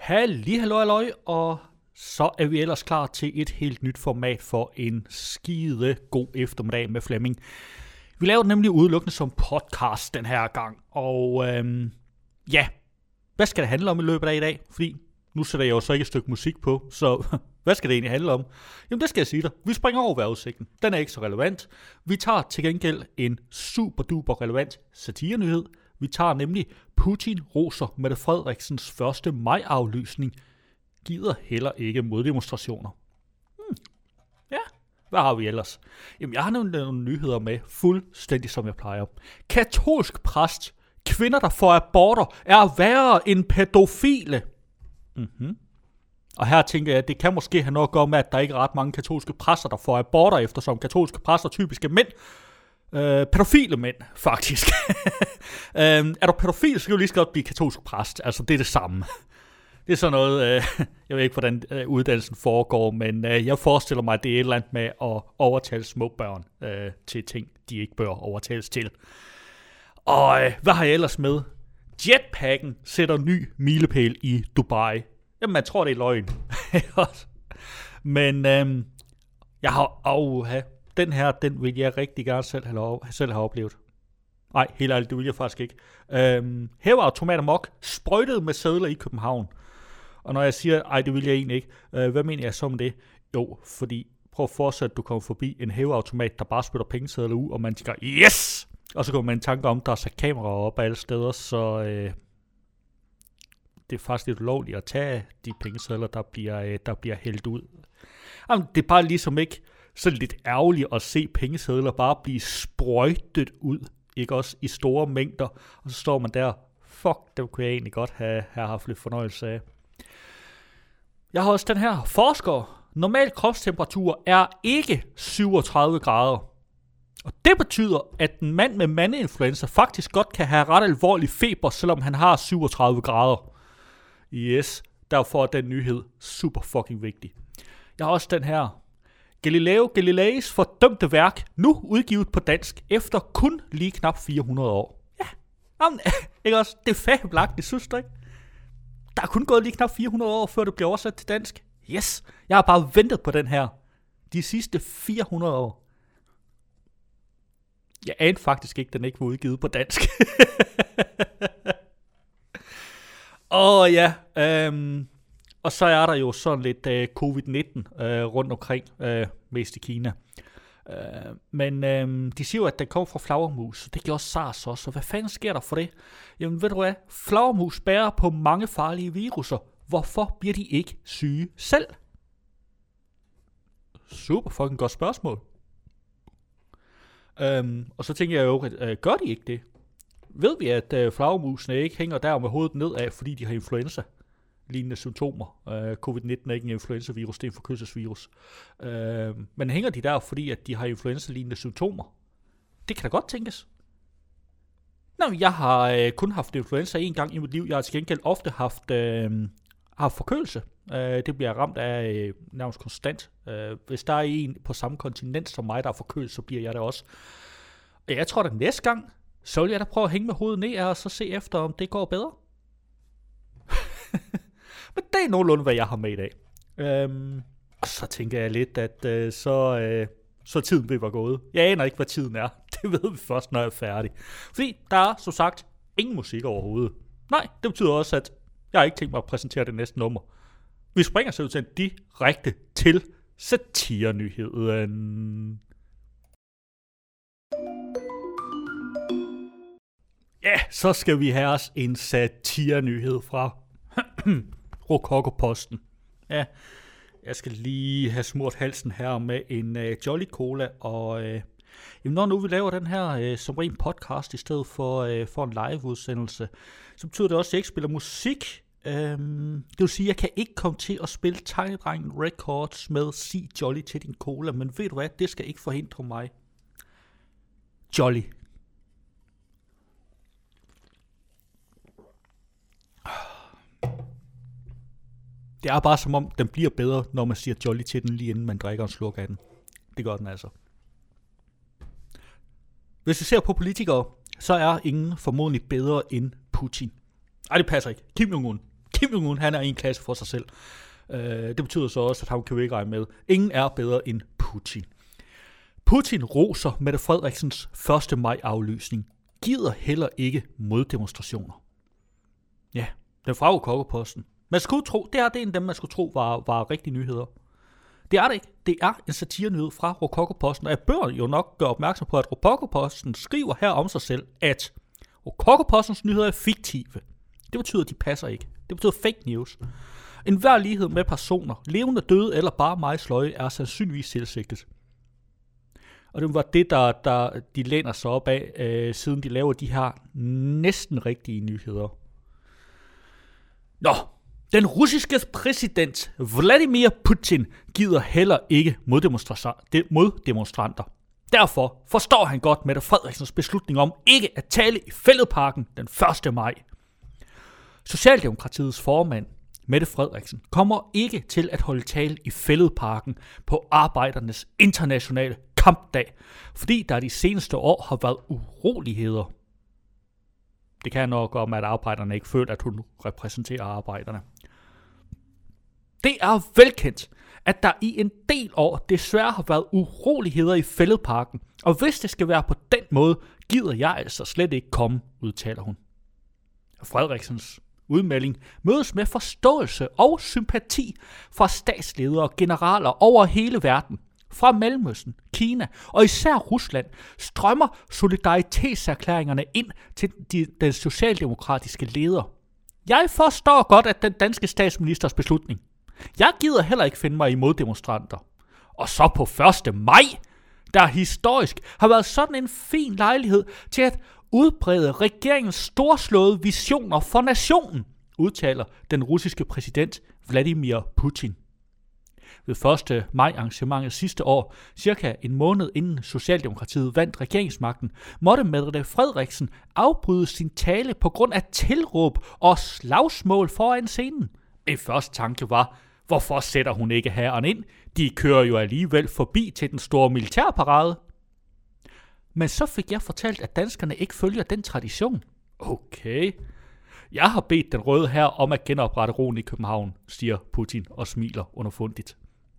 Halløj, og så er vi ellers klar til et helt nyt format for en skide god eftermiddag med Flemming. Vi laver det nemlig udelukkende som podcast den her gang, og hvad skal det handle om i løbet af i dag? Fordi nu sætter jeg jo så ikke et stykke musik på, så hvad skal det egentlig handle om? Jamen det skal jeg sige dig. Vi springer over vejrudsigten. Den er ikke så relevant. Vi tager til gengæld en super duper relevant satirenyhed. Vi tager nemlig Putin roser Mette Frederiksens 1. maj-aflysning. Gider heller ikke moddemonstrationer. Ja, hvad har vi ellers? Jamen jeg har nogle nyheder med, fuldstændig som jeg plejer. Katolsk præst. Kvinder, der får aborter, er værre end pædofile. Og her tænker jeg, at det kan måske have noget at gøre med, at der ikke er ret mange katolske præster, der får aborter, eftersom katolske præster typiske mænd. Pædofile mænd, faktisk. Er du pædofil, så kan du lige så godt blive katolsk præst. Altså, det er det samme. Det er sådan noget, jeg ved ikke, hvordan uddannelsen foregår, men jeg forestiller mig, at det er et eller andet med at overtale små børn til ting, de ikke bør overtales til. Og hvad har jeg ellers med? Jetpacken sætter ny milepæl i Dubai. Jamen, man tror, det er løgn. Men jeg har den her, den vil jeg rigtig gerne selv have oplevet. Nej, helt ærligt, det vil jeg faktisk ikke. Hæveautomat amok, sprøjtet med sedler i København. Og når jeg siger, det vil jeg egentlig ikke, hvad mener jeg så med det? Jo, fordi prøv at fortsætte, at du kommer forbi en hæveautomat, der bare spytter pengesedler ud, og man tænker, yes! Og så kommer man en tanke om, der er sat kameraer op alle steder, så det er faktisk lidt ulovligt at tage de pengesedler, der bliver hældt ud. Jamen, det er bare ligesom ikke så lidt ærgerligt at se pengesedler bare blive sprøjtet ud, ikke også i store mængder, og så står man der, fuck, det kunne jeg egentlig godt have haft lidt fornøjelse af. Jeg har også den her forsker. Normal kropstemperatur er ikke 37 grader. Og det betyder, at en mand med mandeinfluenza faktisk godt kan have ret alvorlig feber, selvom han har 37 grader. Yes, derfor er den nyhed super fucking vigtig. Jeg har også den her. Galileo Galileis fordømte værk, nu udgivet på dansk, efter kun lige knap 400 år. Ja, jamen, ikke også? Det er fabelagtigt, synes du ikke? Der er kun gået lige knap 400 år, før det bliver oversat til dansk. Yes, jeg har bare ventet på den her. De sidste 400 år. Jeg anede faktisk ikke, den ikke var udgivet på dansk. Og så er der jo sådan lidt covid-19 rundt omkring, mest i Kina. Men de siger jo, at den kommer fra flagermus. Det gjorde SARS også. Så hvad fanden sker der for det? Jamen ved du hvad? Flagermus bærer på mange farlige viruser. Hvorfor bliver de ikke syge selv? Super fucking godt spørgsmål. Og så tænker jeg jo, gør de ikke det? Ved vi, at flagermusene ikke hænger der med hovedet nedad, fordi de har influenza? Lignende symptomer. Covid-19 er ikke en influenza-virus, det er en forkølelsesvirus. Men hænger de der, fordi at de har influenza-lignende symptomer? Det kan da godt tænkes. Nå, jeg har kun haft influenza en gang i mit liv. Jeg har til gengæld ofte haft forkølelse. Det bliver ramt af nærmest konstant. Hvis der er en på samme kontinent som mig, der er forkølelse, så bliver jeg det også. Jeg tror, at næste gang, så vil jeg da prøve at hænge med hovedet ned og så se efter, om det går bedre. Men det er nogenlunde, hvad jeg har med i dag. Og så tænker jeg lidt, at så tiden vil være gået. Jeg aner ikke, hvad tiden er. Det ved vi først, når jeg er færdig. Fordi der er, som sagt, ingen musik overhovedet. Nej, det betyder også, at jeg har ikke tænkt mig at præsentere det næste nummer. Vi springer så direkte til satirenyheden. Ja, så skal vi have os en satirenyhed fra Rokokoposten. Ja, jeg skal lige have smurt halsen her med en Jolly Cola, og når nu vi laver den her som ren podcast i stedet for en live-udsendelse, så betyder det også, at jeg ikke spiller musik. Det vil sige, at jeg kan ikke komme til at spille Tegnedrengen Records med Sig Jolly til din cola, men ved du hvad, det skal ikke forhindre mig. Jolly. Det er bare som om, den bliver bedre, når man siger Jolly til den, lige inden man drikker en slurk af den. Det gør den altså. Hvis vi ser på politikere, så er ingen formodentlig bedre end Putin. Ej, det passer ikke. Kim Jong-un. Kim Jong-un, han er i en klasse for sig selv. Det betyder så også, at han kan vi ikke regne med. Ingen er bedre end Putin. Putin roser Mette Frederiksens 1. maj aflysning. Gider heller ikke moddemonstrationer. Ja, den fra Rokokoposten. Man skulle tro, det er en af dem, man skulle tro var rigtige nyheder. Det er det ikke. Det er en satirenyhed fra Rokokoposten, og jeg bør jo nok gøre opmærksom på, at Rokokoposten skriver her om sig selv, at Rokokopostens nyheder er fiktive. Det betyder, at de passer ikke. Det betyder fake news. En hver lighed med personer, levende, døde eller bare meget sløje, er sandsynligvis tilsigtet. Og det var det, der de læner sig op af, siden de laver de her næsten rigtige nyheder. Nå, den russiske præsident Vladimir Putin gider heller ikke moddemonstranter. Derfor forstår han godt Mette Frederiksens beslutning om ikke at tale i Fælledparken den 1. maj. Socialdemokratiets formand, Mette Frederiksen, kommer ikke til at holde tale i Fælledparken på Arbejdernes Internationale Kampdag, fordi der de seneste år har været uroligheder. Det kan nok om, at arbejderne ikke føler, at hun repræsenterer arbejderne. Det er velkendt, at der i en del år desværre har været uroligheder i Fælledparken, og hvis det skal være på den måde, gider jeg altså slet ikke komme, udtaler hun. Frederiksens udmelding mødes med forståelse og sympati fra statsledere og generaler over hele verden. Fra Mellemøsten, Kina og især Rusland strømmer solidaritetserklæringerne ind til den socialdemokratiske leder. Jeg forstår godt, at den danske statsministers beslutning. Jeg gider heller ikke finde mig imod demonstranter. Og så på 1. maj, der historisk har været sådan en fin lejlighed til at udbrede regeringens storslåede visioner for nationen, udtaler den russiske præsident Vladimir Putin. Ved 1. maj arrangementet sidste år, cirka en måned inden Socialdemokratiet vandt regeringsmagten, måtte Mette Frederiksen afbryde sin tale på grund af tilråb og slagsmål foran scenen. En første tanke var, hvorfor sætter hun ikke hæren ind? De kører jo alligevel forbi til den store militærparade. Men så fik jeg fortalt, at danskerne ikke følger den tradition. Okay. Jeg har bedt den røde hær om at genoprette roen i København, siger Putin og smiler underfundigt.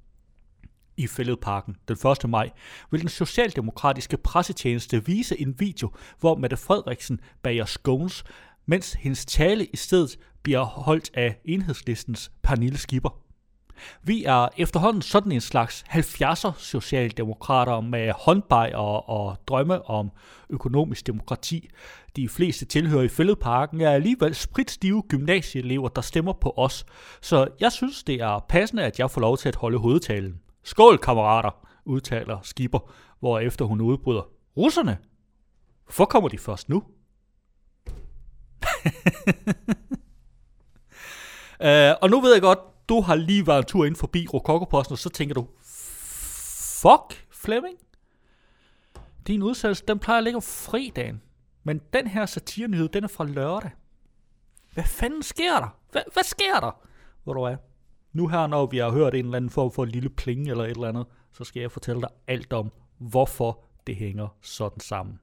I Fælledparken den 1. maj vil den socialdemokratiske pressetjeneste vise en video, hvor Mette Frederiksen bager scones, mens hendes tale i stedet bliver holdt af Enhedslistens Pernille Skipper. Vi er efterhånden sådan en slags 70'er socialdemokrater med håndbajere og drømme om økonomisk demokrati. De fleste tilhører i Fælledparken er alligevel spritstive gymnasieelever, der stemmer på os. Så jeg synes, det er passende, at jeg får lov til at holde hovedtalen. Skål, kammerater, udtaler Skipper, hvorefter hun udbryder. Russerne? Hvorfor kommer de først nu? Og nu ved jeg godt, du har lige været en tur ind forbi Rokokoposten, og så tænker du, fuck Flemming, din udsendelse, den plejer at ligge om fredagen, men den her satirenyhed, den er fra lørdag. Hvad fanden sker der? Hvad sker der? Hvor du er? Nu her, når vi har hørt en eller anden form for en lille pling eller et eller andet, så skal jeg fortælle dig alt om, hvorfor det hænger sådan sammen.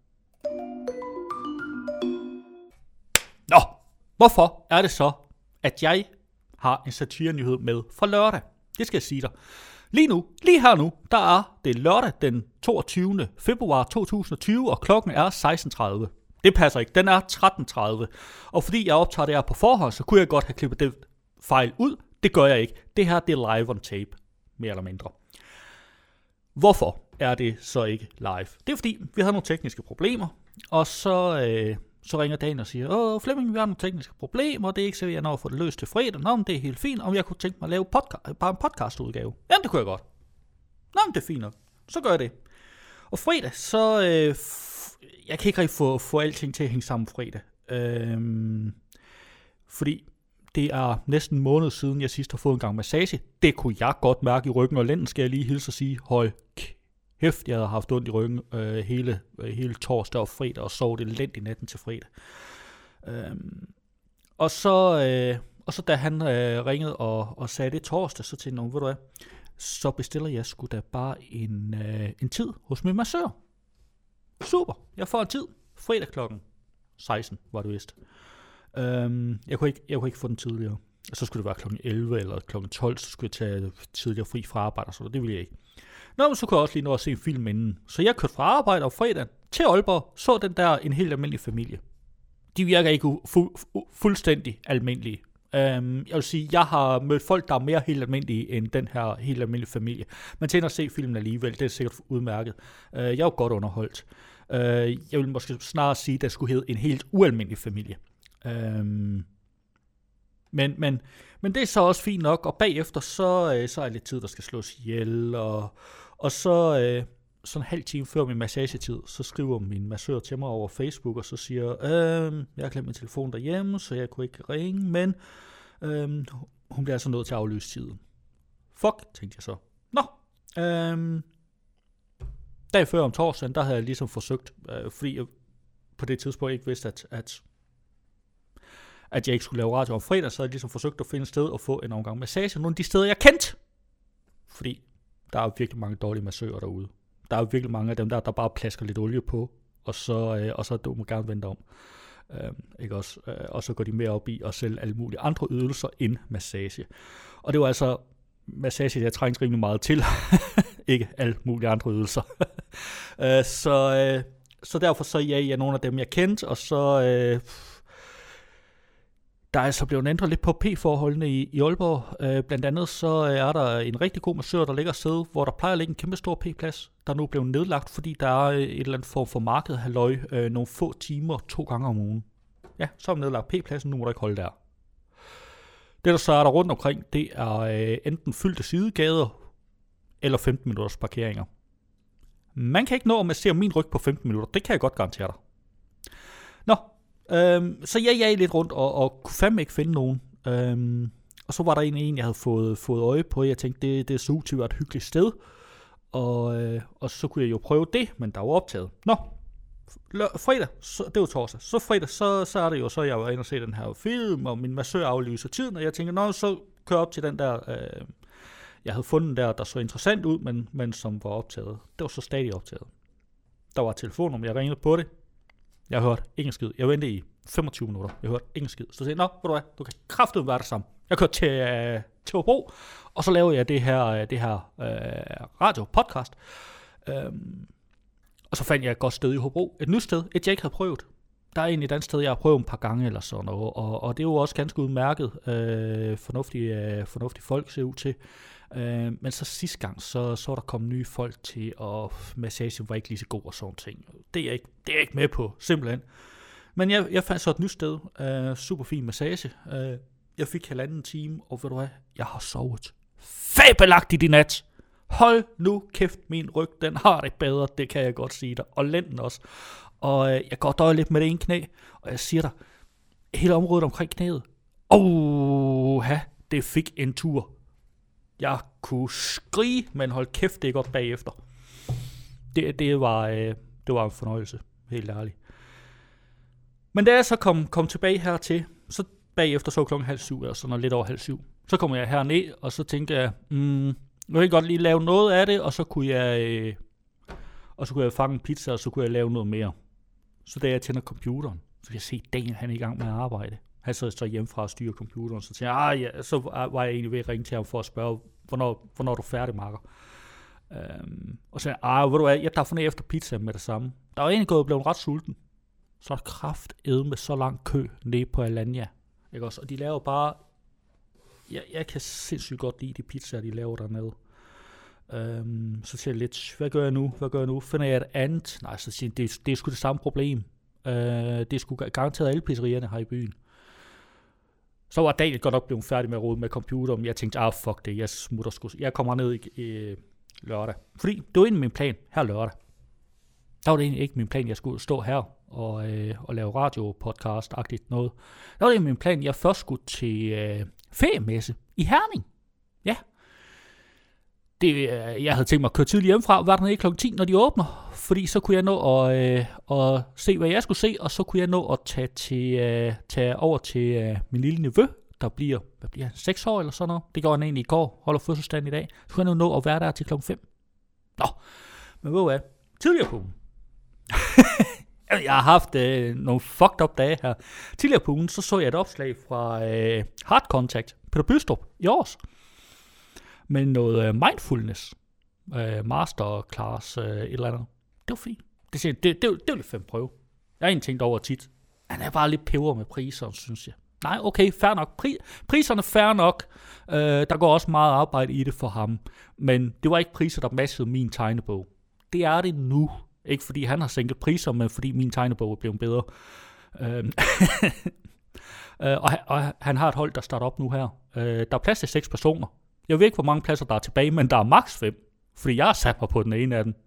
Nå, hvorfor er det så, at jeg har en satirenyhed med fra lørdag? Det skal jeg sige dig. Lige her nu, der er det lørdag den 22. februar 2020, og klokken er 16.30. Det passer ikke, den er 13.30. Og fordi jeg optager det her på forhånd, så kunne jeg godt have klippet det fejl ud. Det gør jeg ikke. Det her, det er live on tape, mere eller mindre. Hvorfor er det så ikke live? Det er fordi, vi havde nogle tekniske problemer, og så ringer Dan og siger, Flemming, vi har nogle tekniske problemer, og det er ikke så, jeg når at få det løst til fredag. Nå, men det er helt fint, om jeg kunne tænke mig at lave bare en podcastudgave. Jamen, det kunne jeg godt. Nå, men det er fint nok. Så gør jeg det. Og fredag, så jeg kan ikke rigtig få alting til at hænge sammen fredag. Fordi det er næsten en måned siden, jeg sidst har fået en gang massage. Det kunne jeg godt mærke i ryggen og lænden, skal jeg lige hilse og sige. Hold kæft, jeg havde haft ondt i ryggen hele torsdag og fredag, og sovet elendigt natten til fredag. Og så da han ringede og sagde det torsdag, så tænkte jeg, ved du hvad, så bestiller jeg sgu da bare en tid hos min massør. Super, jeg får en tid. Fredag klokken 16 var det vist. Jeg kunne ikke få den tidligere. Så skulle det være klokken 11 eller klokken 12, så skulle jeg tage tidligere fri fra arbejde, så det ville jeg ikke. Nå, men så kunne jeg også lige nå at se en film inden. Så jeg kørte fra arbejde om fredagen til Aalborg, så den der En helt almindelig familie. De virker ikke fuldstændig almindelige. Jeg vil sige, jeg har mødt folk, der er mere helt almindelige end den her helt almindelige familie. Man tænker at se filmen alligevel, det er sikkert udmærket. Jeg er jo godt underholdt. Jeg vil måske snarere sige, at den skulle hedde En helt ualmindelig familie. Men det er så også fint nok, og bagefter så er lidt tid, der skal slås ihjel, og så sådan en halv time før min massagetid, så skriver min massør til mig over Facebook, og så siger, jeg har glemt min telefon derhjemme, så jeg kunne ikke ringe, men hun bliver altså nødt til at aflyse tiden. Fuck, tænkte jeg så. Nå, dag før om torsdagen, der havde jeg ligesom forsøgt, fordi jeg på det tidspunkt ikke vidste, at jeg ikke skulle lave radio om fredag, så havde jeg ligesom forsøgt at finde et sted og få en omgang massage. Nogle af de steder, jeg kendte. Fordi der er virkelig mange dårlige massører derude. Der er virkelig mange af dem, der bare plasker lidt olie på, og så du må gerne vente om. Ikke også? Og så går de mere op i at sælge alle mulige andre ydelser end massage. Og det var altså massage, jeg trængte rimelig meget til. Ikke alle mulige andre ydelser. Så derfor så jeg nogle af dem, jeg kendte, og så der er altså blevet ændret lidt på P-forholdene i Aalborg. Blandt andet så er der en rigtig god massør, der ligger et sted, hvor der plejer at ligge en kæmpe stor P-plads, der er nu blevet nedlagt, fordi der er et eller andet form for marked, halløj, nogle få timer 2 gange om ugen. Ja, så er man nedlagt P-pladsen, nu må du ikke holde der. Det der så er der rundt omkring, det er enten fyldte sidegader, eller 15 minutters parkeringer. Man kan ikke nå at massere min ryg på 15 minutter, det kan jeg godt garantere dig. Nå, så jeg jagede lidt rundt, og kunne fandme ikke finde nogen. Og så var der en jeg havde fået øje på, jeg tænkte, det så ud til at være et hyggeligt sted. Og så kunne jeg jo prøve det, men der var optaget. Nå, fredag, det var torsdag. Så fredag, så er det jo så, jeg var inde og se den her film, og min massør aflyser tiden, og jeg tænker, nå, så kører op til den der, jeg havde fundet der så interessant ud, men som var optaget. Det var så stadig optaget. Der var telefonnummer, jeg ringede på det. Jeg hørte ingen skid. Jeg ventede i 25 minutter. Jeg hørte ingen skid. Så sagde jeg, ved du hvad, du kan kraftedeme være det samme. Jeg kørte til Hobro, og så lavede jeg det her radio-podcast. Og så fandt jeg et godt sted i Hobro. Et nyt sted, et jeg ikke havde prøvet. Der er egentlig et andet sted, jeg har prøvet et par gange eller sådan noget. Og det er jo også ganske udmærket. Fornuftige folk ser ud til. Men så sidste gang, så er der kommet nye folk til, og massagen var ikke lige så god og sådan ting. Det er jeg ikke med på, simpelthen. Men jeg fandt så et nyt sted. Super fin massage. Jeg fik 1,5 time, og ved du hvad, jeg har sovet fabelagtigt i nat. Hold nu kæft, min ryg, den har det bedre, det kan jeg godt sige dig. Og lænden også. Og jeg går døje lidt med det ene knæ, og jeg siger dig, hele området omkring knæet, det fik en tur. Jeg kunne skrige, men hold kæft, det er godt bagefter. Det var en fornøjelse, helt ærligt. Men da jeg så kom tilbage hertil, så bagefter så 6:30, eller sådan noget, lidt over 6:30, så kom jeg herned, og så tænkte jeg, nu kan jeg godt lige lave noget af det, og så kunne jeg fange en pizza, og så kunne jeg lave noget mere. Så da jeg tænder computeren, så kan jeg se, Daniel, han er i gang med at arbejde. Han sidder så hjemmefra og styrer computeren, så tænkte jeg, så var jeg egentlig ved at ringe til ham for at spørge, hvornår er du færdig, Marker? Og så sagde jeg, ved du hvad, jeg tager for ned efter pizza med det samme. Der var egentlig blevet ret sulten. Så er der kraftedme så lang kø nede på Alanya. Ikke også? Og de laver bare, jeg kan sindssygt godt lide de pizzaer, de laver dernede. Så siger jeg lidt, hvad gør jeg nu? Finder jeg et andet? Nej, så siger jeg, det er sgu det samme problem. Det er sgu garanteret alle pizzerierne her i byen. Så var Daniel godt nok blevet færdig med at rode med computeren, men jeg tænkte, fuck det, jeg smutter sgu. Jeg kommer ned i lørdag. Fordi det var egentlig min plan, her lørdag. Der var det egentlig ikke min plan, jeg skulle stå her og lave radio-podcast-agtigt noget. Der var det min plan, jeg først skulle til feriemesse i Herning. Ja. Jeg havde tænkt mig at køre tidligt hjemmefra, var der nede kl. 10, når de åbner. Fordi så kunne jeg nå at se, hvad jeg skulle se, og så kunne jeg nå at tage over til min lille nevø, der bliver 6 år eller sådan noget. Det gjorde han egentlig i går, holder fødselsdagen i dag. Så kunne jeg nå at være der til kl. 5. Nå, men ved du hvad? Tidligere på ugen. Jeg har haft nogle fucked up dage her. Tidligere på ugen, så jeg et opslag fra Hard Contact, Peter Bystrup i Aarhus, med noget mindfulness, masterclass, et eller andet. Det var fint. Det var lidt fedt prøve. Jeg har egentlig tænkt over tit. Han er bare lidt peber med priser, synes jeg. Nej, okay, fair nok. Priserne fair nok. Der går også meget arbejde i det for ham. Men det var ikke priser, der matchede min tegnebog. Det er det nu. Ikke fordi han har sænket priser, men fordi min tegnebog er blevet bedre. Og han har et hold, der starter op nu her. Der er plads til 6 personer. Jeg ved ikke, hvor mange pladser der er tilbage, men der er maks 5. Fordi jeg har sat mig på den ene af dem.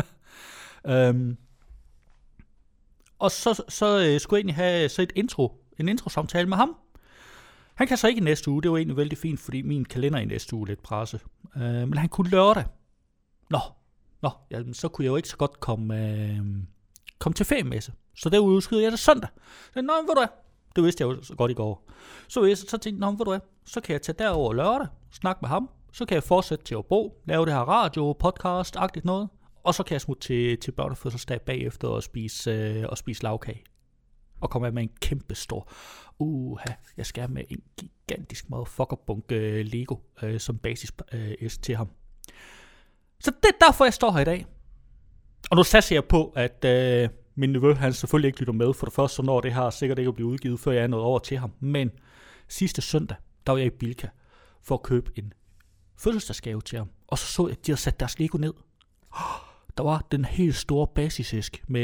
Og så skulle jeg egentlig have en intro-samtale med ham. Han kan så ikke i næste uge. Det var egentlig vældig fint, fordi min kalender i næste uge er lidt presset. Men han kunne lørdag. Jamen, så kunne jeg jo ikke så godt komme til feriemesse. Så derude udskyder jeg det søndag. Så ved du hvad? Det vidste jeg jo så godt i går. Så tænkte jeg, ved du hvad? Så kan jeg tage derover lørdag, snakke med ham. Så kan jeg fortsætte til Aarhus, lave det her radio, podcast-agtigt noget. Og så kan jeg smutte til børnefødselsdag bagefter og spise lavkage. Og komme af med en kæmpe stor. Jeg skal med en gigantisk motherfucker-bunke Lego som basis til ham. Så det er derfor, jeg står her i dag. Og nu satser jeg på, at min nevø, han selvfølgelig ikke lytter med. For det første, så når det her sikkert ikke at blive udgivet, før jeg er nået over til ham. Men sidste søndag, der var jeg i Bilka for at købe en fødselsdagsgave til ham. Og så jeg, at de havde sat deres Lego ned. Der var den helt store basisæsk med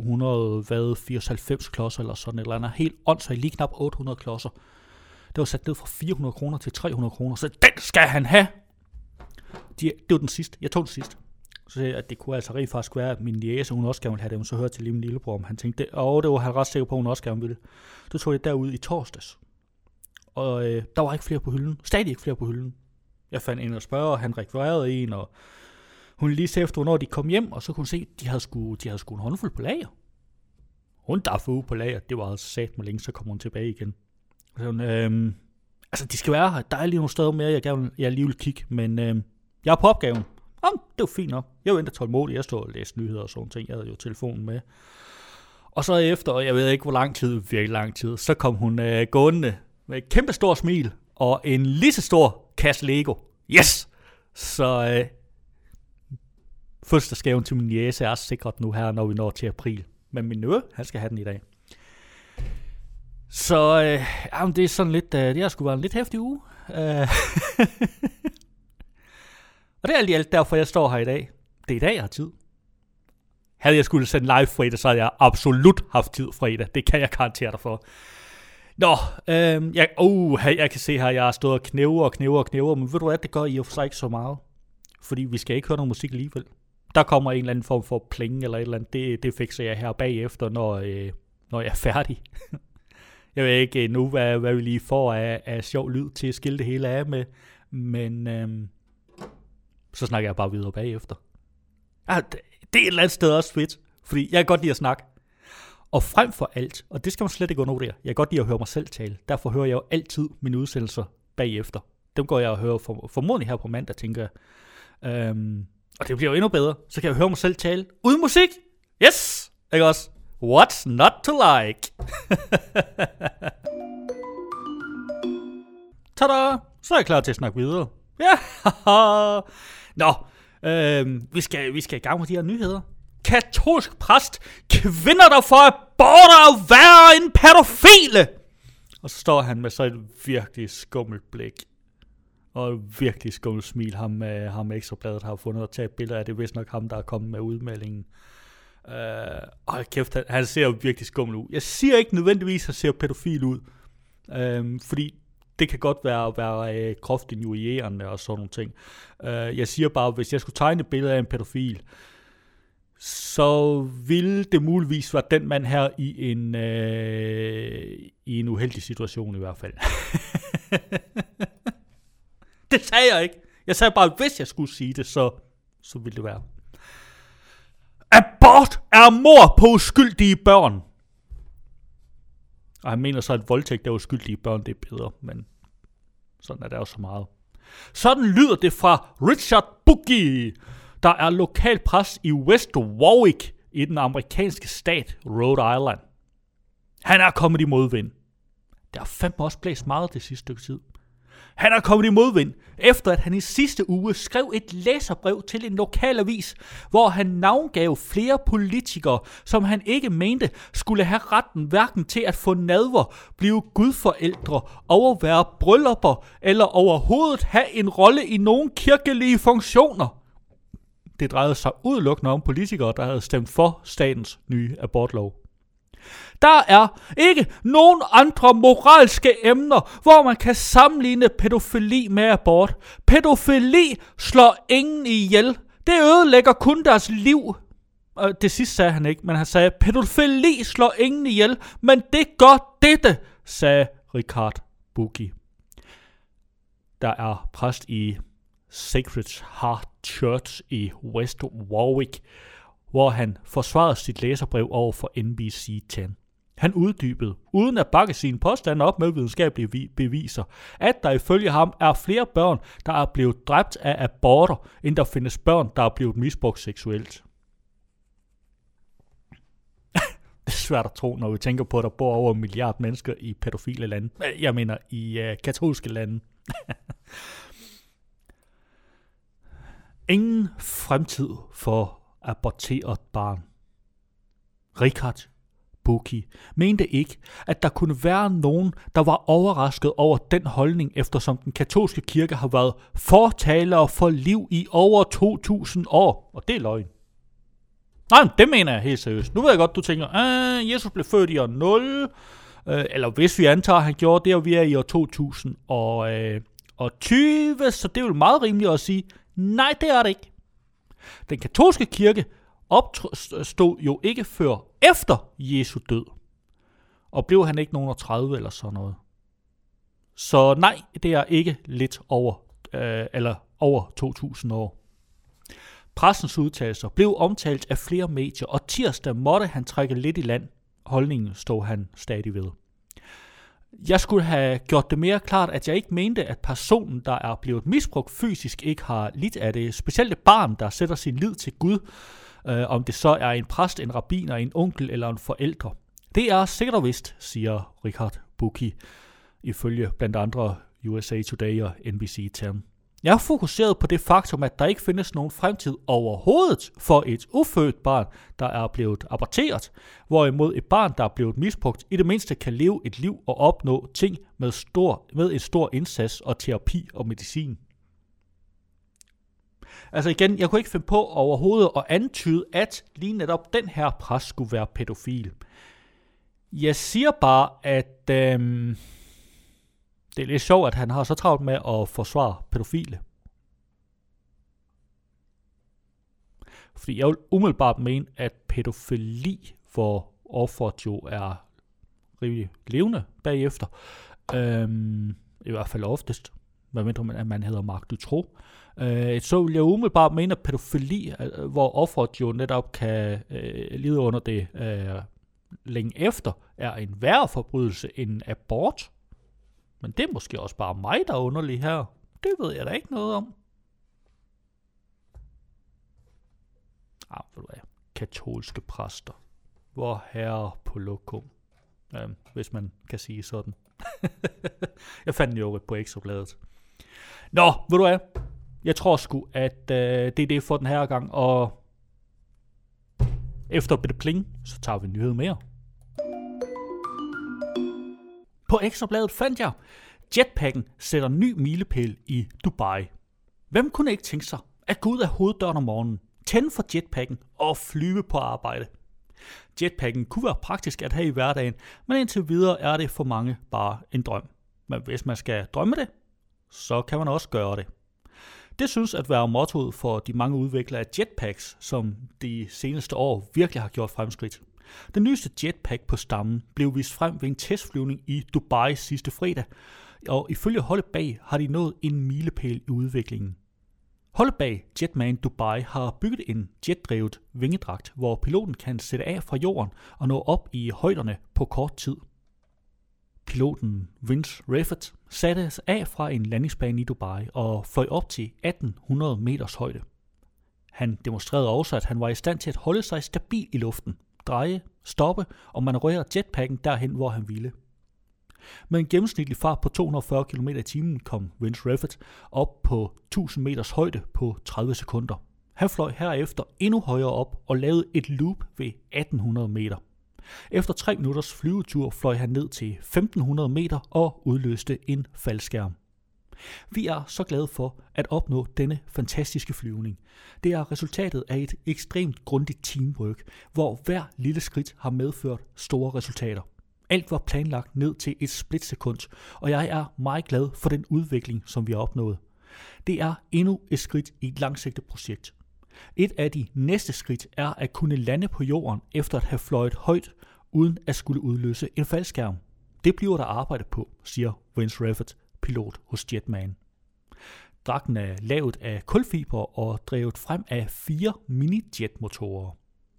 794 klodser eller sådan et eller andet. Helt åndssvagt, lige knap 800 klodser. Det var sat ned fra 400 kroner til 300 kroner. Så den skal han have! Det var den sidste. Jeg tog den sidste. Så sagde jeg, at det kunne altså rent faktisk være, at min niece, hun også gerne ville have det. Hun så hørte til lige min lillebror, om han tænkte det. Og det var han ret sikker på, at hun også gerne ville. Så tog jeg derud i torsdags. Og der var ikke flere på hylden. Stadig ikke flere på hylden. Jeg fandt en og spørge, og han rekvirerede en, og hun lige så efter, hvornår de kom hjem, og så kunne hun se, at de havde sgu en håndfuld på lager. Hun der ude på lager, det var altså sat med længe, så kom hun tilbage igen. Så hun, de skal være her. Der er lige nogle steder mere, jeg lige vil kigge, men jeg er på opgaven. Det var fint nok. Jeg venter tålmodigt. Jeg stod og læste nyheder og sådan ting. Jeg havde jo telefonen med. Og så efter, jeg ved ikke hvor lang tid, virkelig lang tid, så kom hun gående med et kæmpe stort smil og en lige så stor kasse Lego. Yes! Så fødselsdagsgaven til min niece er sikret nu her, når vi når til april. Men min nevø, han skal have den i dag. Så det er sådan lidt, det har sgu været en lidt heftig uge. Og det er lige alt derfor, jeg står her i dag. Det er i dag, jeg har tid. Havde jeg skulle sende live fredag, så havde jeg absolut haft tid fredag. Det kan jeg garantere dig for. Nå, jeg kan se her, jeg har stået og knæver, men ved du hvad, det gør i og for sig ikke så meget. Fordi vi skal ikke høre noget musik alligevel. Der kommer en eller anden form for pling eller et eller andet. Det fikser jeg her bagefter, når jeg er færdig. Jeg ved ikke nu, hvad vi lige får af sjov lyd til at skille det hele af med. Men så snakker jeg bare videre bagefter. Det er et eller andet sted også fedt. Fordi jeg kan godt lide at snakke. Og frem for alt, og det skal man slet ikke undervurdere, jeg kan godt lide at høre mig selv tale. Derfor hører jeg jo altid mine udsendelser bagefter. Dem går jeg og hører formodentlig her på mandag, tænker jeg. Og det bliver jo endnu bedre. Så kan jeg høre mig selv tale uden musik. Yes! Ikke også? What's not to like? Tada! Så er jeg klar til at snakke videre. Ja! Nå, vi skal i gang med de her nyheder. Katolsk præst kvinder der for aborter og værre end pædofile. Og så står han med så et virkelig skummelt blik. Og et virkelig skummelt smil. Ham Ekstrabladet har fundet at tage et billede af det. Vist nok ham, der er kommet med udmeldingen. Kæft, han ser jo virkelig skummel ud. Jeg siger ikke nødvendigvis, at han ser pædofil ud. Fordi det kan godt være groft injurierende og sådan nogle ting. Jeg siger bare, hvis jeg skulle tegne et billede af en pædofil, så ville det muligvis være den mand her i en uheldig situation i hvert fald. Det sagde jeg ikke. Jeg sagde bare, at hvis jeg skulle sige det, så ville det være. Abort er mord på uskyldige børn. Og han mener så, at voldtægt af uskyldige børn, det er bedre, men sådan er det også så meget. Sådan lyder det fra Richard Buggy, der er lokal præst i West Warwick i den amerikanske stat Rhode Island. Han er kommet i modvind. Der har fandme også blæst meget det sidste stykke tid. Han er kommet i modvind, efter at han i sidste uge skrev et læserbrev til en lokalavis, hvor han navngav flere politikere, som han ikke mente skulle have retten hverken til at få nadver, blive gudforældre, overvære bryllupper eller overhovedet have en rolle i nogen kirkelige funktioner. Det drejede sig udelukkende om politikere, der havde stemt for statens nye abortlov. Der er ikke nogen andre moralske emner, hvor man kan sammenligne pædofili med abort. Pædofili slår ingen ihjel. Det ødelægger kun deres liv. Det sidste sagde han ikke, men han sagde, pædofili slår ingen ihjel, men det gør dette, sagde Richard Bucci, der er præst i Sacred Heart Church i West Warwick, hvor han forsvarede sit læserbrev over for NBC 10. Han uddybede, uden at bakke sine påstande op med videnskabelige beviser, at der ifølge ham er flere børn, der er blevet dræbt af aborter, end der findes børn, der er blevet misbrugt seksuelt. Det er svært at tro, når vi tænker på, at der bor over 1 milliard mennesker i pædofile lande. Jeg mener, i katolske lande. Ingen fremtid for aborteret barn. Richard Bucci mente ikke, at der kunne være nogen, der var overrasket over den holdning, eftersom den katolske kirke har været fortalere for liv i over 2000 år. Og det er løgn. Nej, det mener jeg helt seriøst. Nu ved jeg godt, du tænker, Jesus blev født i år 0, eller hvis vi antager, at han gjorde det, og vi er i år 2020, så det er jo meget rimeligt at sige, nej, det er det ikke. Den katolske kirke opstod jo ikke før efter Jesu død. Og blev han ikke nogen 30 eller sådan noget. Så nej, det er ikke lidt over, eller over 2000 år. Pressens udtalelser blev omtalt af flere medier, og tirsdag måtte han trække lidt i land. Holdningen stod han stadig ved. Jeg skulle have gjort det mere klart, at jeg ikke mente, at personen, der er blevet misbrugt fysisk, ikke har lidt af det. Specielt et barn, der sætter sin lid til Gud, om det så er en præst, en rabbiner, en onkel eller en forælder. Det er sikkert og vist, siger Richard Bucci, ifølge blandt andre USA Today og NBC 10. Jeg har fokuseret på det faktum, at der ikke findes nogen fremtid overhovedet for et ufødt barn, der er blevet aborteret, hvorimod et barn, der er blevet misbrugt, i det mindste kan leve et liv og opnå ting med en stor indsats og terapi og medicin. Altså igen, jeg kunne ikke finde på overhovedet at antyde, at lige netop den her præst skulle være pædofil. Jeg siger bare, at det er lidt sjovt, at han har så travlt med at forsvare pædofile. Fordi jeg vil umiddelbart mene, at pædofili, hvor offeret jo er rimelig levende bagefter, i hvert fald oftest, hvad mindre man hedder Marc Dutroux, så vil jeg umiddelbart mene, at pædofili, hvor offeret jo netop kan lide under det længe efter, er en værre forbrydelse end abort. Men det er måske også bare mig, der er underlig her. Det ved jeg da ikke noget om. Ved du hvad? Katolske præster. Hvor herre på lokum. Hvis man kan sige sådan. Jeg fandt jo på Ekstrabladet. Nå, ved du hvad? Jeg tror sgu, at det er det for den her gang. Og efter bitte pling, så tager vi en nyhed mere. På Ekstrabladet fandt jeg, jetpacken sætter ny milepæl i Dubai. Hvem kunne ikke tænke sig at gå ud af hoveddøren om morgenen, tænde for jetpacken og flyve på arbejde? Jetpacken kunne være praktisk at have i hverdagen, men indtil videre er det for mange bare en drøm. Men hvis man skal drømme det, så kan man også gøre det. Det synes at være mottoet for de mange udviklere af jetpacks, som de seneste år virkelig har gjort fremskridt. Den nyeste jetpack på stammen blev vist frem ved en testflyvning i Dubai sidste fredag, og ifølge holdet bag har de nået en milepæl i udviklingen. Holdet bag Jetman Dubai har bygget en jetdrevet vingedragt, hvor piloten kan sætte af fra jorden og nå op i højderne på kort tid. Piloten Vince Reffet satte af fra en landingsbane i Dubai og fløj op til 1800 meters højde. Han demonstrerede også, at han var i stand til at holde sig stabil i luften, dreje, stoppe og manøvrere jetpacken derhen, hvor han ville. Med en gennemsnitlig fart på 240 km i timen kom Vince Reffett op på 1000 meters højde på 30 sekunder. Han fløj herefter endnu højere op og lavede et loop ved 1800 meter. Efter 3 minutters flyvetur fløj han ned til 1500 meter og udløste en faldskærm. Vi er så glade for at opnå denne fantastiske flyvning. Det er resultatet af et ekstremt grundigt teamwork, hvor hver lille skridt har medført store resultater. Alt var planlagt ned til et splitsekund, og jeg er meget glad for den udvikling, som vi har opnået. Det er endnu et skridt i et langsigtet projekt. Et af de næste skridt er at kunne lande på jorden efter at have fløjet højt, uden at skulle udløse en faldskærm. Det bliver der arbejde på, siger Vince Reffett, pilot hos Jetman. Dragten er lavet af kulfiber og drevet frem af 4 mini-jetmotorer.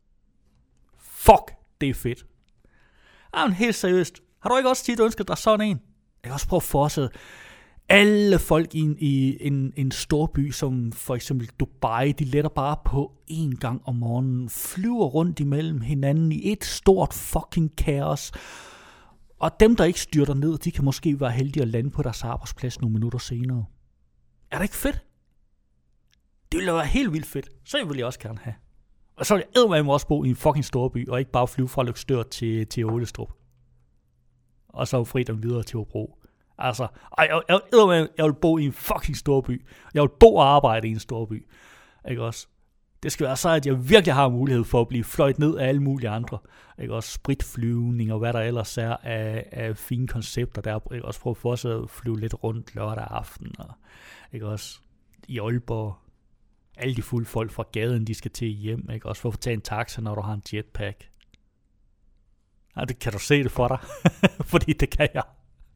Fuck, det er fedt. Men helt seriøst, har du ikke også tit ønsket dig sådan en? Jeg kan også prøve at forestille alle folk i en stor by, som for eksempel Dubai, de letter bare på en gang om morgenen, flyver rundt imellem hinanden i et stort fucking kaos. Og dem, der ikke styrter ned, de kan måske være heldige at lande på deres arbejdsplads nogle minutter senere. Er det ikke fedt? Det ville være helt vildt fedt. Så vil jeg også gerne have. Og så vil jeg eddermame også bo i en fucking storby, og ikke bare flyve fra Løgstør til Ålestrup. Og så fri dem videre til Hobro. Altså, jeg vil bo i en fucking storby. Jeg vil bo og arbejde i en storby. Ikke også? Det skal være så, at jeg virkelig har mulighed for at blive fløjt ned af alle mulige andre. Ikke også? Spritflyvning og hvad der ellers er af fine koncepter. Der ikke også prøve at flyve lidt rundt lørdag aften. Og, ikke også? I Aalborg. Alle de fulde folk fra gaden, de skal til hjem. Ikke også? For at få tage en taxa, når du har en jetpack. Ja, det kan du se det for dig. Fordi det kan jeg.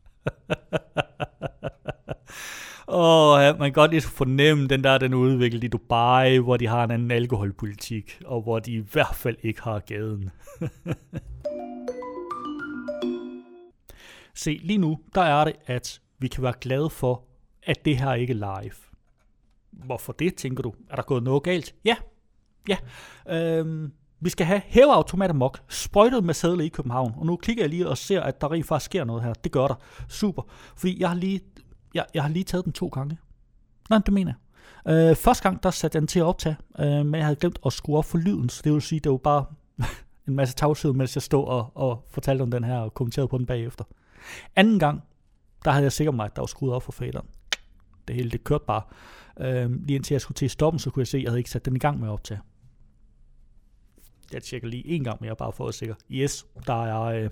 Man kan godt lige fornemme den udvikling i Dubai, hvor de har en anden alkoholpolitik, og hvor de i hvert fald ikke har gaden. Se, lige nu, der er det, at vi kan være glade for, at det her ikke er live. Hvorfor det, tænker du? Er der gået noget galt? Ja. Vi skal have hæveautomat amok, sprøjtet med sedler i København. Og nu klikker jeg lige og ser, at der rent faktisk sker noget her. Det gør der. Super. Fordi jeg har lige taget den 2 gange. Nej, det mener jeg. Første gang, der satte jeg den til at optage, men jeg havde glemt at skrue op for lyden. Så det vil sige, det var bare en masse tavshed, mens jeg stod og fortalte om den her og kommenterede på den bagefter. Anden gang, der havde jeg sikkert mig, at der var skruet op for faderen. Det hele, det kørte bare. Lige indtil jeg skulle til at stoppe, så kunne jeg se, at jeg havde ikke sat den i gang med at optage. Jeg tjekker lige en gang mere, bare for at sikre. Yes, der er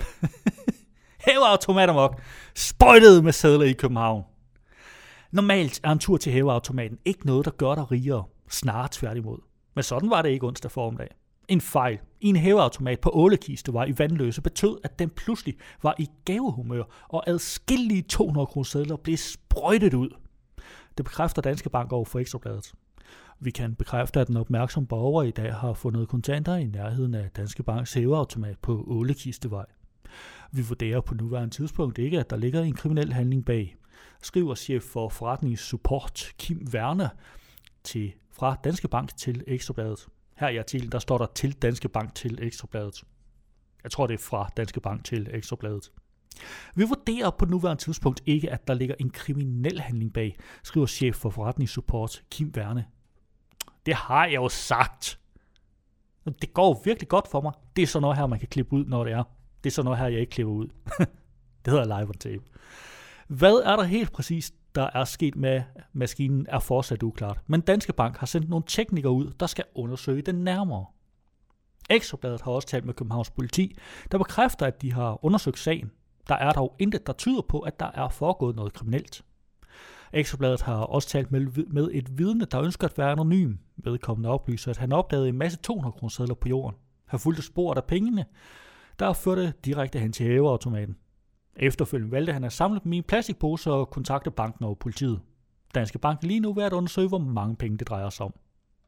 hæveautomat amok, sprøjtet med sedler i København. Normalt er en tur til hæveautomaten ikke noget, der gør dig rigere, snarere tværtimod. Men sådan var det ikke onsdag formiddag. En fejl i en hæveautomat på Ålekistevej i Vandløse betød, at den pludselig var i gavehumør, og adskillige 200 kroner sedler blev sprøjtet ud. Det bekræfter Danske Bank over for Ekstra Bladet. Vi kan bekræfte, at den opmærksomme borger i dag har fundet kontanter i nærheden af Danske Banks hæveautomat på Ålekistevej. Vi vurderer på nuværende tidspunkt ikke, at der ligger en kriminel handling bag, skriver chef for forretningssupport Kim Werner fra Danske Bank til Ekstra Bladet. Her i artiklen, der står der til Danske Bank til Ekstra Bladet. Jeg tror, det er fra Danske Bank til Ekstra Bladet. Vi vurderer på nuværende tidspunkt ikke, at der ligger en kriminel handling bag, skriver chef for forretningssupport Kim Werner. Det har jeg jo sagt. Det går virkelig godt for mig. Det er sådan noget her, man kan klippe ud, når det er. Det er sådan noget her, jeg ikke klipper ud. Det hedder live on tape. Hvad er der helt præcis, der er sket med maskinen, er fortsat uklart. Men Danske Bank har sendt nogle teknikere ud, der skal undersøge den nærmere. Ekstra Bladet har også talt med Københavns politi, der bekræfter, at de har undersøgt sagen. Der er dog intet, der tyder på, at der er foregået noget kriminelt. Ekstra Bladet har også talt med et vidne, der ønsker at være anonym. Vedkommende oplyser, at han opdagede en masse 200 kroner sedler på jorden. Han fulgte sporet af pengene, der førte direkte hen til hæveautomaten. Efterfølgende valgte han at samle dem i en plastikpose og kontakte banken og politiet. Danske Bank lige nu ved at undersøge, hvor mange penge det drejer sig om.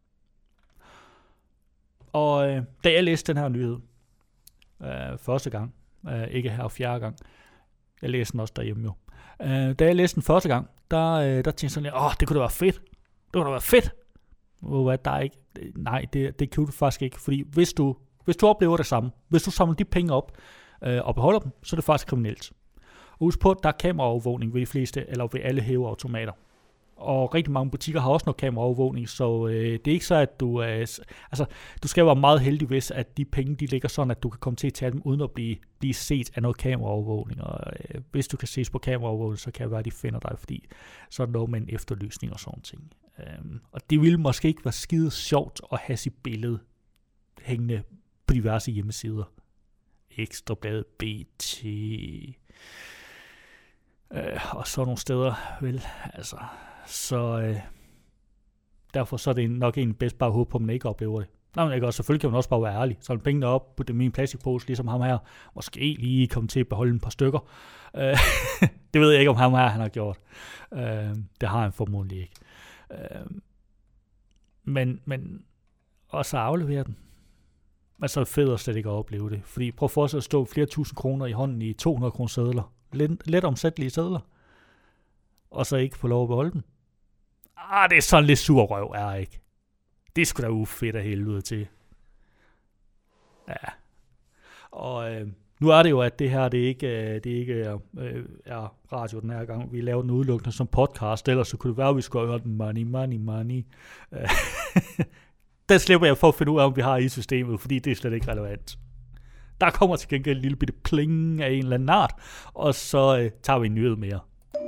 Og da jeg læste den her nyhed første gang, ikke her fjerde gang, jeg læste den også derhjemme jo. Da jeg læste den første gang, der tænkte jeg sådan, det kunne da være fedt. Det kunne da være fedt, Der er ikke, nej, det kan du faktisk ikke, fordi hvis du oplever det samme, hvis du samler de penge op og beholder dem, så er det faktisk kriminelt. Og husk på, at der er kameraovervågning ved de fleste, eller ved alle hæveautomater. Og rigtig mange butikker har også noget kameraovervågning, så det er ikke så, at du skal være meget heldig, hvis at de penge, de ligger sådan, at du kan komme til at tage dem, uden at blive set af noget kameraovervågning. Og hvis du kan ses på kameraovervågning, så kan det være, at de finder dig, fordi så er det noget med en efterlysning og sådan ting. Og det ville måske ikke være skide sjovt at have sit billede hængende på diverse hjemmesider. Ekstrabladet, BT og sådan nogle steder, vel, altså, så derfor så er det nok egentlig bedst bare at håbe på, at man ikke oplever det. Nej, men ikke, og selvfølgelig kan man også bare være ærlig. Så pengene op på min plastikpose, ligesom ham her, måske lige komme til at beholde et par stykker. Det ved jeg ikke, om ham her han har gjort. Det har han formodentlig ikke. Men også at aflevere den. Men så er det fedt at slet ikke at opleve det. Fordi prøv for sig at stå flere tusind kroner i hånden i 200 kroner sedler. Let omsættelige sedler. Og så ikke få lov at beholde dem. Det er sådan lidt sur røv, er ikke? Det er sgu da ufedt af helvede til. Ja. Og nu er det jo, at det her, det ikke er radio den her gang. Vi laver den udelukkende som podcast, ellers så kunne det være, at vi skulle have hørt money. Den slipper jeg for at finde ud af, om vi har i systemet, fordi det er slet ikke relevant. Der kommer til gengæld en lille bitte pling af en eller anden art, og så tager vi en nyhed mere.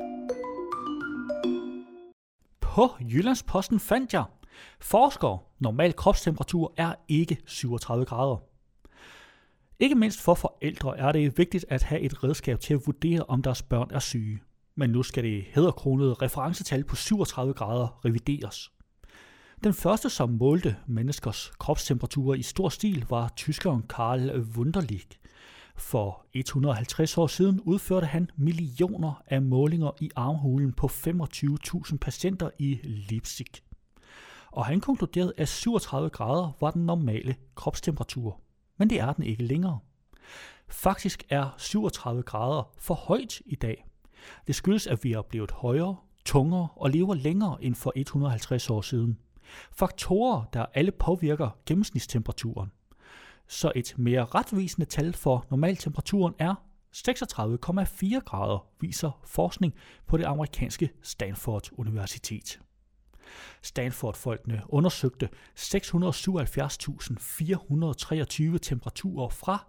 På Jyllandsposten fandt jeg, forskere, normal kropstemperatur er ikke 37 grader. Ikke mindst for forældre er det vigtigt at have et redskab til at vurdere, om deres børn er syge. Men nu skal det hæderkronede referencetal på 37 grader revideres. Den første, som målte menneskers kropstemperatur i stor stil, var tyskeren Karl Wunderlich. For 150 år siden udførte han millioner af målinger i armhulen på 25.000 patienter i Leipzig. Og han konkluderede, at 37 grader var den normale kropstemperatur. Men det er den ikke længere. Faktisk er 37 grader for højt i dag. Det skyldes, at vi er blevet højere, tungere og lever længere end for 150 år siden. Faktorer, der alle påvirker gennemsnitstemperaturen. Så et mere retvisende tal for normaltemperaturen er 36,4 grader, viser forskning på det amerikanske Stanford Universitet. Stanford-folkene undersøgte 677.423 temperaturer fra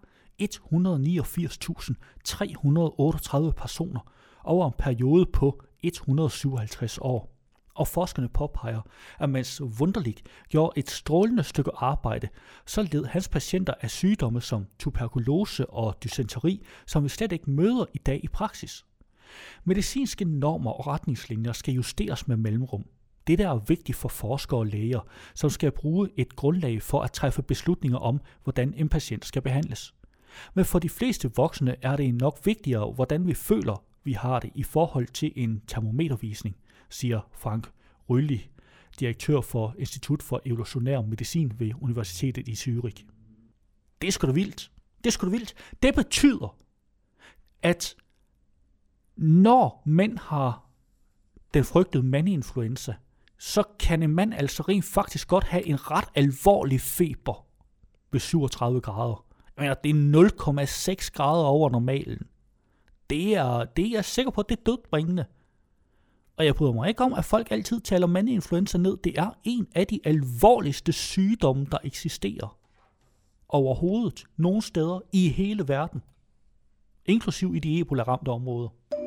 189.338 personer over en periode på 157 år. Og forskerne påpeger, at mens Wunderlich gjorde et strålende stykke arbejde, så led hans patienter af sygdomme som tuberkulose og dysenteri, som vi slet ikke møder i dag i praksis. Medicinske normer og retningslinjer skal justeres med mellemrum. Det er vigtigt for forskere og læger, som skal bruge et grundlag for at træffe beslutninger om, hvordan en patient skal behandles. Men for de fleste voksne er det nok vigtigere, hvordan vi føler, vi har det i forhold til en termometervisning, siger Frank Røhli, direktør for Institut for Evolutionær Medicin ved Universitetet i Zürich. Det er sgu da vildt. Det betyder, at når mænd har den frygtede mandinfluenza, så kan en mand altså rent faktisk godt have en ret alvorlig feber ved 37 grader. Jeg mener, det er 0,6 grader over normalen. Det er jeg sikker på, at det er dødbringende. Og jeg bryder mig ikke om, at folk altid taler mandinfluenza ned. Det er en af de alvorligste sygdomme, der eksisterer overhovedet nogle steder i hele verden. Inklusiv i de Ebola-ramte områder.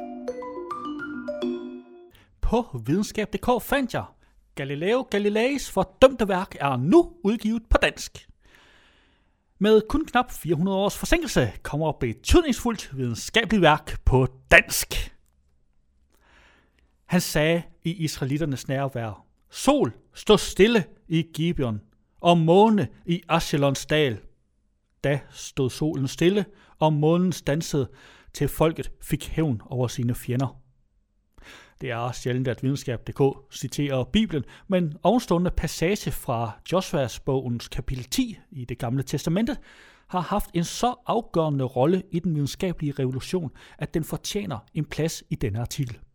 På videnskab.dk fandt jeg, Galileo Galileis fordømte værk er nu udgivet på dansk. Med kun knap 400 års forsinkelse kommer betydningsfuldt videnskabeligt værk på dansk. Han sagde i israeliternes nærvær, sol stod stille i Gibeon, og måne i Askelons dal. Da stod solen stille, og månen standsede, til folket fik hævn over sine fjender. Det er sjældent, at videnskab.dk citerer Bibelen, men ovenstående passage fra Josuas bogens kapitel 10 i det gamle testamente har haft en så afgørende rolle i den videnskabelige revolution, at den fortjener en plads i denne artikel.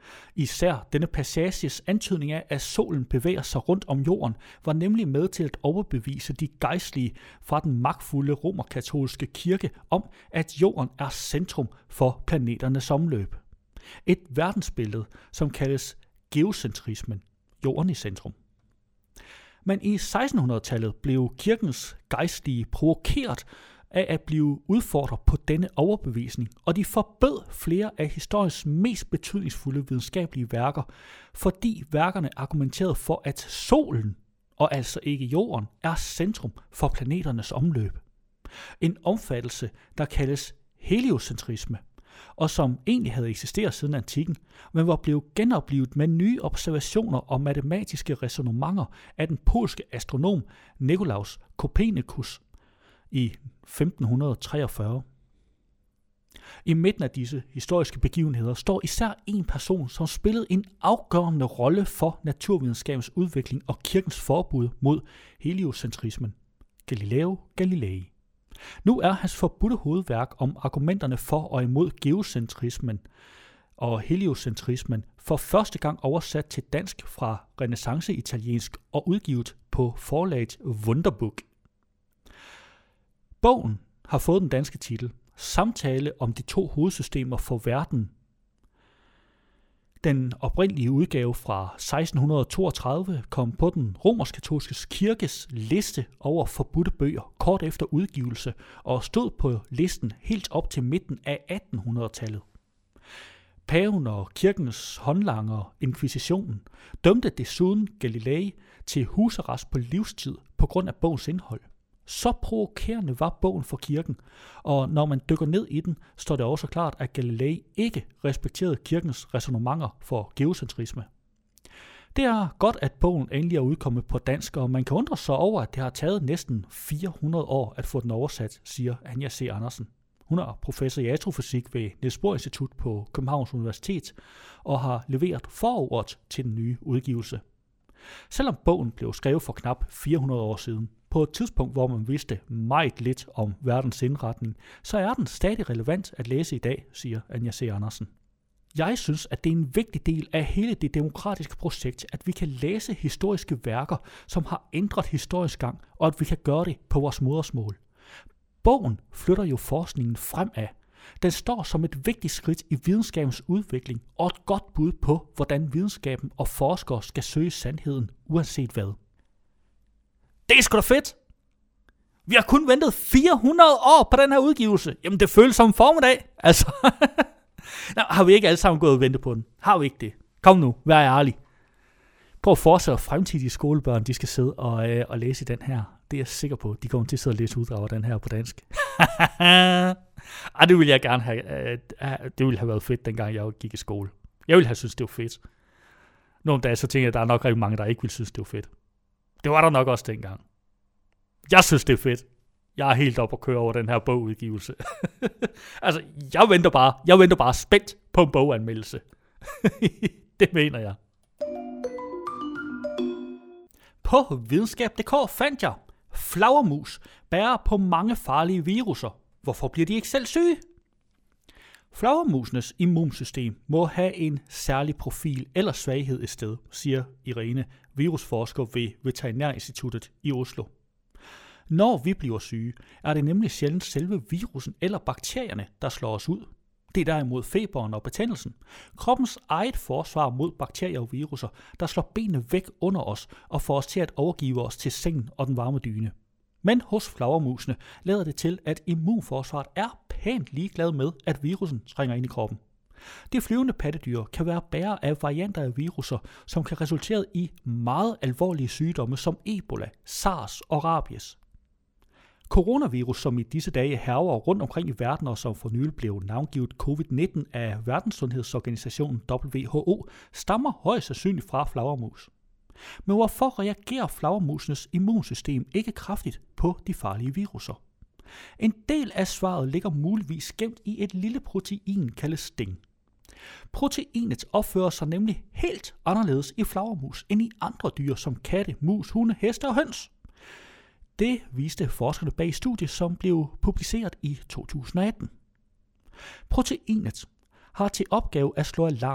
Især denne passages antydning af, at solen bevæger sig rundt om jorden, var nemlig med til at overbevise de gejstlige fra den magtfulde romerkatolske kirke om, at jorden er centrum for planeternes omløb. Et verdensbillede, som kaldes geocentrismen, jorden i centrum. Men i 1600-tallet blev kirkens gejstlige provokeret af at blive udfordret på denne overbevisning, og de forbød flere af historiens mest betydningsfulde videnskabelige værker, fordi værkerne argumenterede for, at solen, og altså ikke jorden, er centrum for planeternes omløb. En omfattelse, der kaldes heliocentrisme, og som egentlig havde eksisteret siden antikken, men var blevet genoplevet med nye observationer og matematiske ræsonnementer af den polske astronom Nicolaus Copernicus i 1543. I midten af disse historiske begivenheder står især en person, som spillede en afgørende rolle for naturvidenskabens udvikling og kirkens forbud mod heliocentrismen, Galileo Galilei. Nu er hans forbudte hovedværk om argumenterne for og imod geocentrismen og heliocentrismen for første gang oversat til dansk fra renæssance-italiensk og udgivet på forlaget Wunderbook. Bogen har fået den danske titel Samtale om de to hovedsystemer for verden. Den oprindelige udgave fra 1632 kom på den romersk-katolske kirkes liste over forbudte bøger kort efter udgivelse og stod på listen helt op til midten af 1800-tallet. Paven og kirkens håndlanger, inkvisitionen, dømte desuden Galilei til husarrest på livstid på grund af bogens indhold. Så provokerende var bogen for kirken, og når man dykker ned i den, står det også klart, at Galilei ikke respekterede kirkens ræsonnementer for geocentrisme. Det er godt, at bogen endelig er udkommet på dansk, og man kan undre sig over, at det har taget næsten 400 år at få den oversat, siger Anja C. Andersen. Hun er professor i astrofysik ved Niels Bohr Institut på Københavns Universitet og har leveret forordet til den nye udgivelse. Selvom bogen blev skrevet for knap 400 år siden, på et tidspunkt, hvor man vidste meget lidt om verdens indretning, så er den stadig relevant at læse i dag, siger Anja C. Andersen. Jeg synes, at det er en vigtig del af hele det demokratiske projekt, at vi kan læse historiske værker, som har ændret historisk gang, og at vi kan gøre det på vores modersmål. Bogen flytter jo forskningen fremad. Den står som et vigtigt skridt i videnskabens udvikling og et godt bud på, hvordan videnskaben og forskere skal søge sandheden, uanset hvad. Det er sgu da fedt! Vi har kun ventet 400 år på den her udgivelse. Jamen, det føles som formiddag. Altså, nå, har vi ikke alle sammen gået og ventet på den? Har vi ikke det? Kom nu, vær ærlig. Prøv at forestille dig, fremtidige skolebørn, de skal sidde og læse den her. Det er jeg sikker på. De kommer til at sidde og læse uddrag af den her på dansk. Det ville jeg gerne have. Det ville have været fedt, dengang jeg gik i skole. Jeg ville have synes det var fedt. Nogle dage så tænker jeg, at der er nok rigtig mange, der ikke ville synes det var fedt. Det var der nok også dengang. Jeg synes det er fedt. Jeg er helt op at køre over den her bogudgivelse. Altså, jeg venter bare spændt på en boganmeldelse. Det mener jeg. På videnskab.dk fandt jeg, flagermus bærer på mange farlige viruser. Hvorfor bliver de ikke selv syge? Flagermusenes immunsystem må have en særlig profil eller svaghed et sted, siger Irene, virusforsker ved Veterinærinstituttet i Oslo. Når vi bliver syge, er det nemlig sjældent selve virusen eller bakterierne, der slår os ud. Det er derimod feberen og betændelsen, kroppens eget forsvar mod bakterier og viruser, der slår benene væk under os og får os til at overgive os til sengen og den varme dyne. Men hos flagermusene lader det til, at immunforsvaret er pænt ligeglad med, at virusen trænger ind i kroppen. De flyvende pattedyr kan være bærere af varianter af viruser, som kan resultere i meget alvorlige sygdomme som Ebola, SARS og rabies. Coronavirus, som i disse dage hærger rundt omkring i verden og som for nylig blev navngivet COVID-19 af Verdenssundhedsorganisationen WHO, stammer højst sandsynligt fra flagermus. Men hvorfor reagerer flagermusenes immunsystem ikke kraftigt på de farlige viruser? En del af svaret ligger muligvis gemt i et lille protein kaldet STING. Proteinet opfører sig nemlig helt anderledes i flagermus end i andre dyr som katte, mus, hunde, heste og høns. Det viste forskerne bag studiet, som blev publiceret i 2018. Proteinet har til opgave at slå alarm,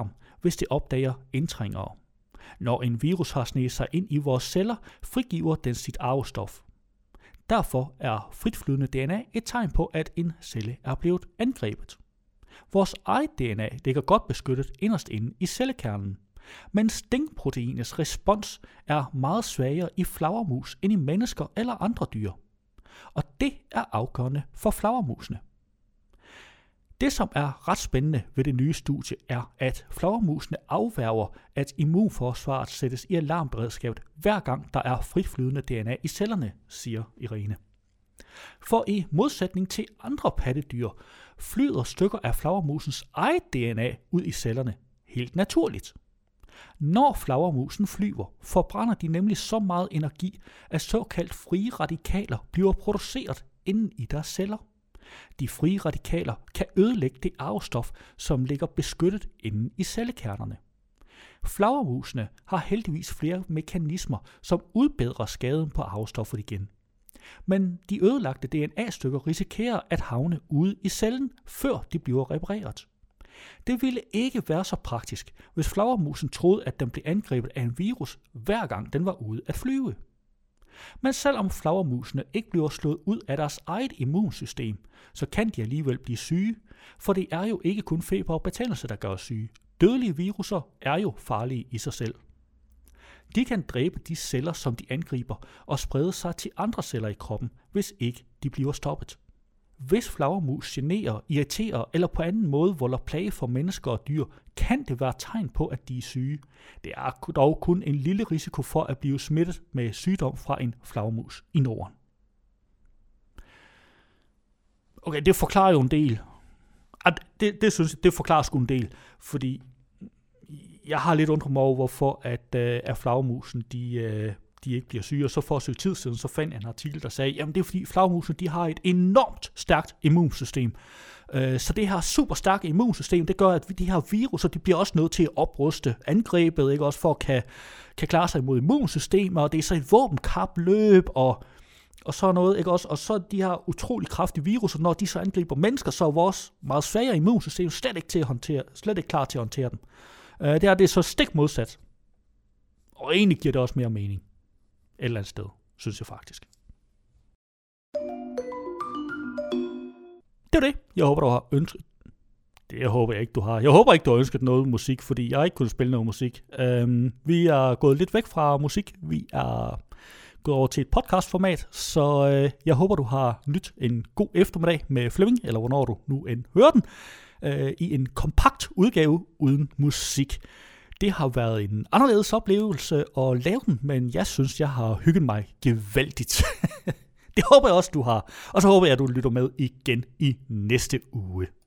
hvis det opdager indtrængere. Når en virus har sneget sig ind i vores celler, frigiver den sit arvestof. Derfor er fritflydende DNA et tegn på, at en celle er blevet angrebet. Vores eget DNA ligger godt beskyttet inderst inde i cellekernen, men stingproteinets respons er meget svagere i flagermus end i mennesker eller andre dyr. Og det er afgørende for flagermusene. Det, som er ret spændende ved det nye studie, er, at flagermusene afværger, at immunforsvaret sættes i alarmberedskabet, hver gang der er fritflydende DNA i cellerne, siger Irene. For i modsætning til andre pattedyr, flyder stykker af flagermusens eget DNA ud i cellerne helt naturligt. Når flagermusen flyver, forbrænder de nemlig så meget energi, at såkaldt frie radikaler bliver produceret inden i deres celler. De frie radikaler kan ødelægge det arvestof, som ligger beskyttet inde i cellekernerne. Flagermusene har heldigvis flere mekanismer, som udbedrer skaden på arvestoffet igen. Men de ødelagte DNA-stykker risikerer at havne ude i cellen, før de bliver repareret. Det ville ikke være så praktisk, hvis flagermusen troede, at den blev angrebet af en virus, hver gang den var ude at flyve. Men selvom flagermusene ikke bliver slået ud af deres eget immunsystem, så kan de alligevel blive syge, for det er jo ikke kun feber og betændelse, der gør syge. Dødelige viruser er jo farlige i sig selv. De kan dræbe de celler, som de angriber, og sprede sig til andre celler i kroppen, hvis ikke de bliver stoppet. Hvis flagermus generer, irriterer eller på anden måde volder plage for mennesker og dyr, kan det være tegn på, at de er syge. Det er dog kun en lille risiko for at blive smittet med sygdom fra en flagermus i Norden. Okay, det forklarer jo en del. Det forklarer sgu en del, fordi jeg har lidt undret mig over, hvorfor at flagermusen de ikke bliver syge. Og så for et stykke tid siden, så fandt jeg en artikel, der sagde, jamen det er fordi flagermusene, de har et enormt stærkt immunsystem. Så det her super stærke immunsystem, det gør, at de her viruser, de bliver også nødt til at opruste angrebet, ikke også for at kan klare sig imod immunsystemer, og det er så et våbenkapløb og så noget, ikke også? Og så de her utrolig kraftige viruser, når de så angriber mennesker, så er vores meget svagere immunsystem slet ikke klar til at håndtere dem. Det er så stik modsat. Og egentlig giver det også mere mening. Et eller andet sted, synes jeg faktisk. Det er det. Jeg håber, du har ønsket. Det håber jeg ikke, du har. Jeg håber ikke, du har ønsket noget musik, fordi jeg ikke kunne spille noget musik. Vi er gået lidt væk fra musik. Vi er gået over til et podcastformat, så jeg håber, du har nydt en god eftermiddag med Flemming, eller hvornår du nu end hører den, i en kompakt udgave uden musik. Det har været en anderledes oplevelse at lave den, men jeg synes, jeg har hygget mig gevaldigt. Det håber jeg også, du har. Og så håber jeg, at du lytter med igen i næste uge.